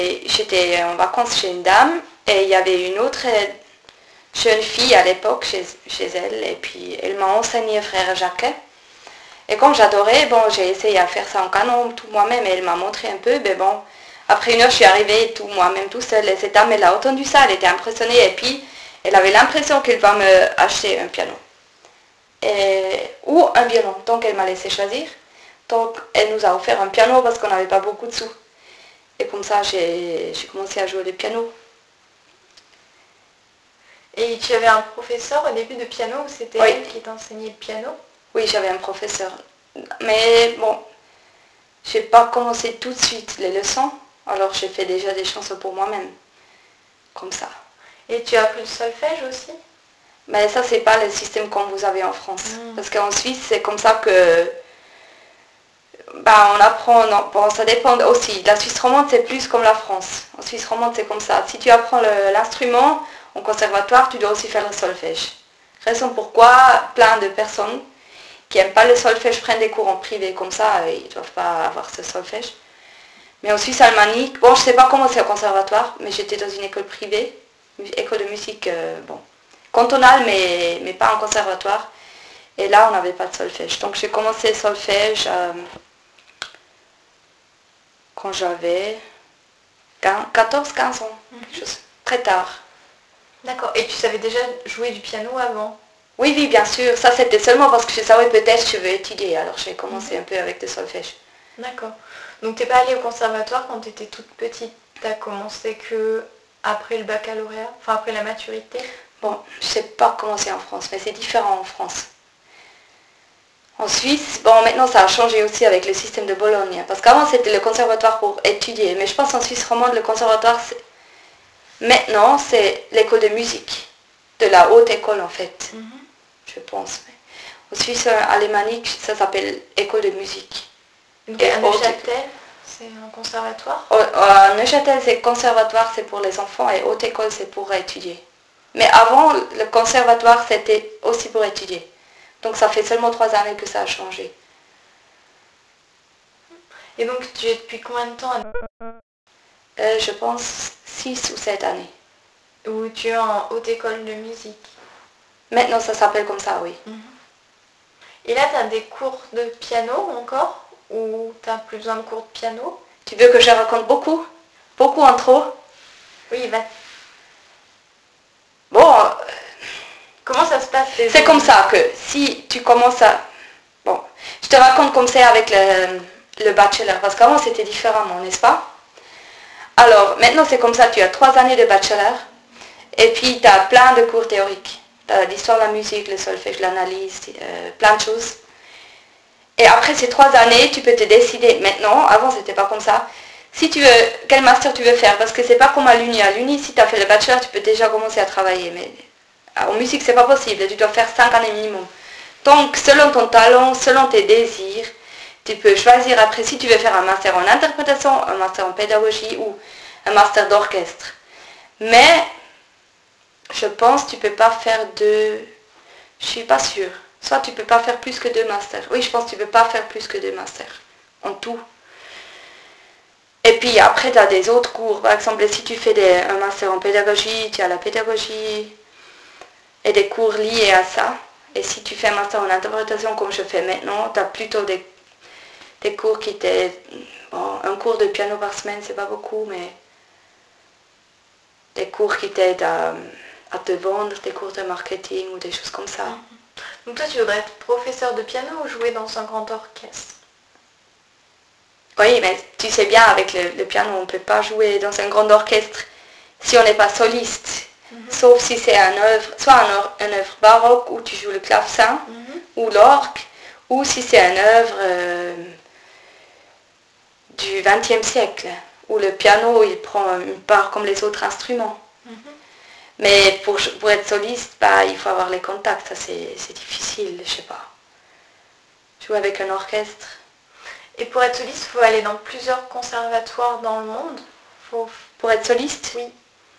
J'étais en vacances chez une dame et il y avait une autre jeune fille à l'époque chez elle et puis elle m'a enseigné Frère Jacques. Et comme j'adorais, bon, j'ai essayé à faire ça en canon tout moi-même et elle m'a montré un peu, mais bon, après une heure je suis arrivée tout moi-même tout seul et cette dame elle a entendu ça, elle était impressionnée et puis elle avait l'impression qu'elle va me acheter un piano ou un violon, donc elle m'a laissé choisir. Donc elle nous a offert un piano parce qu'on n'avait pas beaucoup de sous. Et comme ça j'ai commencé à jouer le piano. Et tu avais un professeur au début de piano ou c'était elle qui t'enseignait le piano? Oui, j'avais un professeur. Mais bon, j'ai pas commencé tout de suite les leçons, alors j'ai fait déjà des chansons pour moi-même. Comme ça. Et tu as appris le solfège aussi? Mais ça, c'est pas le système comme vous avez en France. Parce qu'en Suisse, c'est comme ça que... on apprend... Non, bon, ça dépend aussi. La Suisse romande, c'est plus comme la France. En Suisse romande, c'est comme ça. Si tu apprends l'instrument en conservatoire, tu dois aussi faire le solfège. Raison pourquoi plein de personnes qui n'aiment pas le solfège prennent des cours en privé comme ça, ils ne doivent pas avoir ce solfège. Mais en Suisse alémanique, bon, je ne sais pas comment c'est au conservatoire, mais j'étais dans une école privée, école de musique, cantonale, mais pas en conservatoire. Et là, on n'avait pas de solfège. Donc j'ai commencé le solfège quand j'avais 14-15 ans, très tard. D'accord. Et tu savais déjà jouer du piano avant? Oui, oui, bien sûr. Ça, c'était seulement parce que je savais peut-être que je veux étudier. Alors j'ai commencé un peu avec le solfège. D'accord. Donc t'es pas allée au conservatoire quand tu étais toute petite? Tu as commencé que après le baccalauréat, enfin après la maturité? Bon, je ne sais pas comment c'est en France, mais c'est différent en France. En Suisse, bon, maintenant ça a changé aussi avec le système de Bologne, parce qu'avant c'était le conservatoire pour étudier, mais je pense en Suisse romande, le conservatoire, maintenant c'est l'école de musique, de la haute école en fait, je pense. En Suisse alémanique, ça s'appelle école de musique. Donc à Neuchâtel, c'est un conservatoire? À Neuchâtel, c'est conservatoire, c'est pour les enfants, et haute école, c'est pour étudier. Mais avant, le conservatoire, c'était aussi pour étudier. Donc ça fait seulement 3 années que ça a changé. Et donc tu es depuis combien de temps Je pense 6 ou 7 années. Où tu es en haute école de musique? Maintenant, ça s'appelle comme ça, oui. Et là, tu as des cours de piano encore? Ou tu n'as plus besoin de cours de piano? Tu veux que je raconte beaucoup? Beaucoup en trop? Oui, bah... Bon, comment ça se passe? C'est comme ça que si tu commences à... Bon, je te raconte comme c'est avec le bachelor, parce qu'avant c'était différemment, n'est-ce pas? Alors, maintenant c'est comme ça, tu as 3 années de bachelor, et puis tu as plein de cours théoriques. Tu as l'histoire de la musique, le solfège, l'analyse, plein de choses. Et après ces 3 années, tu peux te décider, maintenant, avant c'était pas comme ça, si tu veux, quel master tu veux faire, parce que c'est pas comme à l'Uni. À l'Uni, si tu as fait le bachelor, tu peux déjà commencer à travailler, mais en musique c'est pas possible, tu dois faire 5 années minimum. Donc, selon ton talent, selon tes désirs, tu peux choisir après si tu veux faire un master en interprétation, un master en pédagogie ou un master d'orchestre. Mais, je pense que tu ne peux pas faire deux... Je suis pas sûre. Soit tu ne peux pas faire plus que 2 masters. Oui, je pense que tu ne peux pas faire plus que 2 masters. En tout. Et puis après, tu as des autres cours. Par exemple, si tu fais un master en pédagogie, tu as la pédagogie et des cours liés à ça. Et si tu fais un master en interprétation comme je fais maintenant, tu as plutôt des cours qui étaient... Bon, un cours de piano par semaine, c'est pas beaucoup, mais des cours qui t'aident à te vendre, des cours de marketing ou des choses comme ça. Donc toi, tu voudrais être professeur de piano ou jouer dans un grand orchestre? Oui, mais tu sais bien, avec le piano, on ne peut pas jouer dans un grand orchestre si on n'est pas soliste. Sauf si c'est soit une œuvre baroque où tu joues le clavecin ou l'orgue, ou si c'est une œuvre du XXe siècle, où le piano il prend une part comme les autres instruments. Mais pour être soliste, il faut avoir les contacts, ça c'est difficile, je sais pas. Jouer avec un orchestre. Et pour être soliste, il faut aller dans plusieurs conservatoires dans le monde? Pour être soliste? Oui.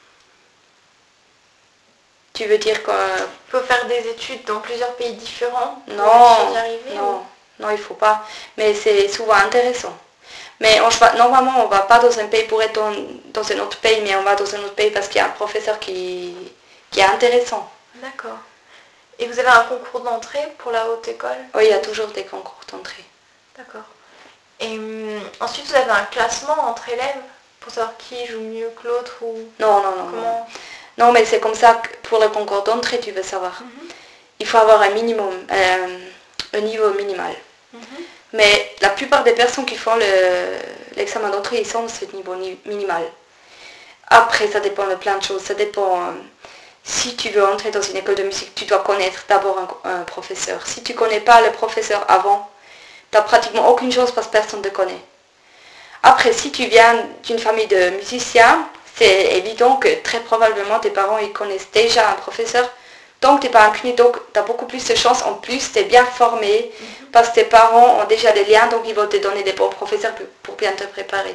Tu veux dire quoi? Il faut faire des études dans plusieurs pays différents pour Non, y arriver? non, il faut pas. Mais c'est souvent intéressant. Mais normalement, on ne va pas dans un pays pour être dans un autre pays, mais on va dans un autre pays parce qu'il y a un professeur qui est intéressant. D'accord. Et vous avez un concours d'entrée pour la haute école? Oui, il y a toujours des concours d'entrée. D'accord. Et ensuite, vous avez un classement entre élèves pour savoir qui joue mieux que l'autre ou Non. comment? Non, mais c'est comme ça que pour le concours d'entrée, tu veux savoir. Il faut avoir un minimum, un niveau minimal. Mais la plupart des personnes qui font l'examen d'entrée, ils sont à ce niveau minimal. Après, ça dépend de plein de choses. Ça dépend, si tu veux entrer dans une école de musique, tu dois connaître d'abord un professeur. Si tu ne connais pas le professeur avant, tu n'as pratiquement aucune chance parce que personne ne te connaît. Après, si tu viens d'une famille de musiciens, c'est évident que très probablement tes parents ils connaissent déjà un professeur. Donc tu n'es pas inconnu, donc tu as beaucoup plus de chances. En plus, tu es bien formé parce que tes parents ont déjà des liens, donc ils vont te donner des bons professeurs pour bien te préparer.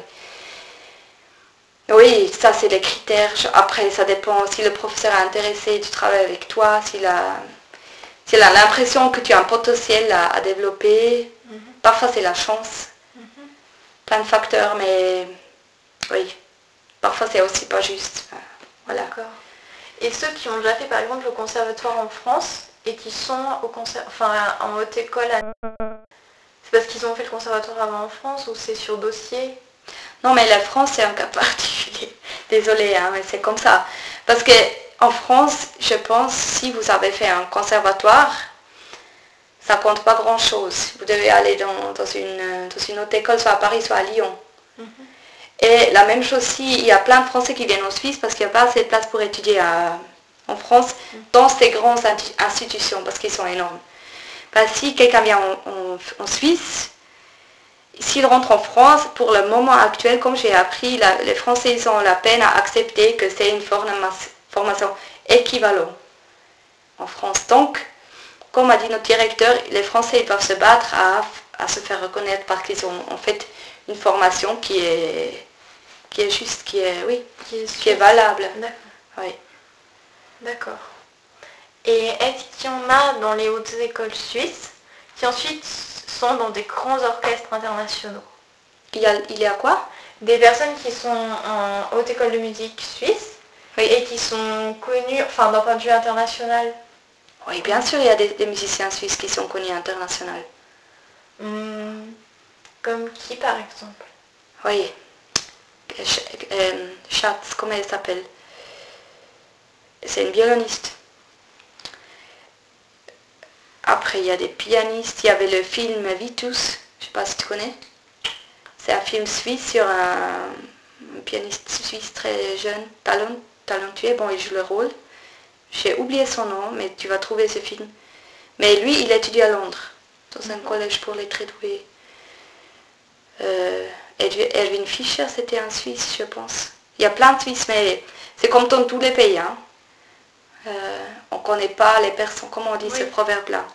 Oui, ça c'est les critères. Après, ça dépend si le professeur est intéressé du travail avec toi, s'il a l'impression que tu as un potentiel à développer. Parfois c'est la chance. Plein de facteurs, mais oui, parfois c'est aussi pas juste. Voilà. D'accord. Et ceux qui ont déjà fait par exemple le conservatoire en France et qui sont en haute école, c'est parce qu'ils ont fait le conservatoire avant en France ou c'est sur dossier? Non, mais la France c'est un cas particulier. Désolée, hein, mais c'est comme ça. Parce que en France, je pense, si vous avez fait un conservatoire, ça compte pas grand-chose. Vous devez aller dans une autre école, soit à Paris, soit à Lyon. Et la même chose si il y a plein de Français qui viennent en Suisse parce qu'il n'y a pas assez de place pour étudier en France dans ces grandes institutions parce qu'ils sont énormes. Parce que si quelqu'un vient en Suisse, s'il rentre en France, pour le moment actuel, comme j'ai appris, les Français ils ont la peine à accepter que c'est une formation équivalente en France. Donc, comme a dit notre directeur, les Français ils doivent se battre à se faire reconnaître parce qu'ils ont en fait une formation qui est juste, qui est valable. D'accord. Oui. D'accord. Et est-ce qu'il y en a dans les hautes écoles suisses qui ensuite sont dans des grands orchestres internationaux? Il y a quoi? Des personnes qui sont en haute école de musique suisse et qui sont connues, enfin d'un point de vue international. Oui, bien sûr, il y a des musiciens suisses qui sont connus internationaux. Comme qui par exemple? Oui. Schatz, comment elle s'appelle? C'est une violoniste. Après, il y a des pianistes. Il y avait le film Vitus, je ne sais pas si tu connais. C'est un film suisse sur un pianiste suisse très jeune, talentueux. Bon, il joue le rôle. J'ai oublié son nom, mais tu vas trouver ce film. Mais lui, il étudie à Londres, dans un collège pour les très doués. Erwin Fischer, c'était un Suisse, je pense. Il y a plein de Suisses, mais c'est comme dans tous les pays. Hein. On ne connaît pas les personnes, comment on dit ce proverbe-là.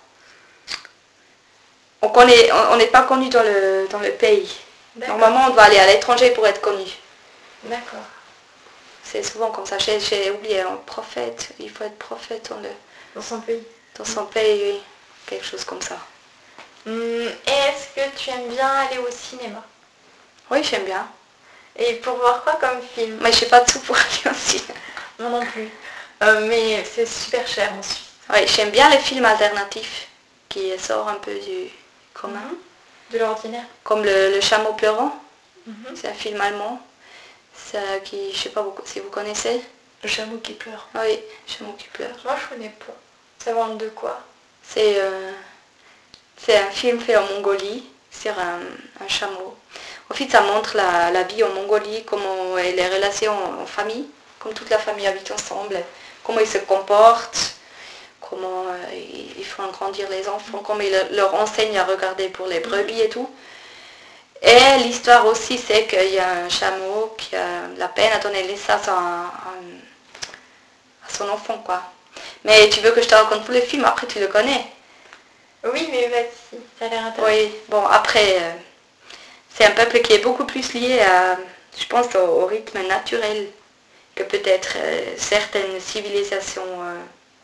On n'est pas connu dans le pays. Normalement, on doit aller à l'étranger pour être connu. D'accord. C'est souvent comme ça. J'ai oublié, un prophète. Il faut être prophète dans son pays. Dans son pays, oui. Quelque chose comme ça. Est-ce que tu aimes bien aller au cinéma? Oui, j'aime bien. Et pour voir quoi comme film? Mais je n'ai pas de sous pour aller au cinéma. Moi non plus. Mais c'est super cher en Suisse. Oui, j'aime bien les films alternatifs qui sortent un peu du commun. De l'ordinaire. Comme le Chameau pleurant. C'est un film allemand. Je ne sais pas si vous connaissez. Le chameau qui pleure. Oui, le chameau qui pleure. Moi je connais pas. Ça parle de quoi? C'est un film fait en Mongolie sur un chameau. En fait, ça montre la vie en Mongolie, comment les relations en famille, comme toute la famille habite ensemble, comment ils se comportent, comment ils font grandir les enfants, comment ils leur enseignent à regarder pour les brebis et tout. Et l'histoire aussi, c'est qu'il y a un chameau qui a la peine à donner naissance à son enfant, quoi. Mais tu veux que je te raconte tous les films, après tu le connais. Oui, mais vas-y, ça a l'air intéressant. Oui, bon, après, c'est un peuple qui est beaucoup plus lié à, je pense, au rythme naturel que peut-être certaines civilisations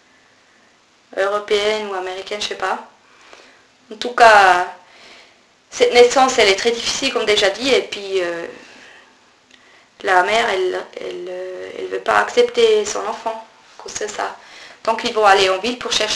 européennes ou américaines, je sais pas. En tout cas, cette naissance, elle est très difficile, comme déjà dit, et puis la mère, elle veut pas accepter son enfant, à cause de ça. Donc ils vont aller en ville pour chercher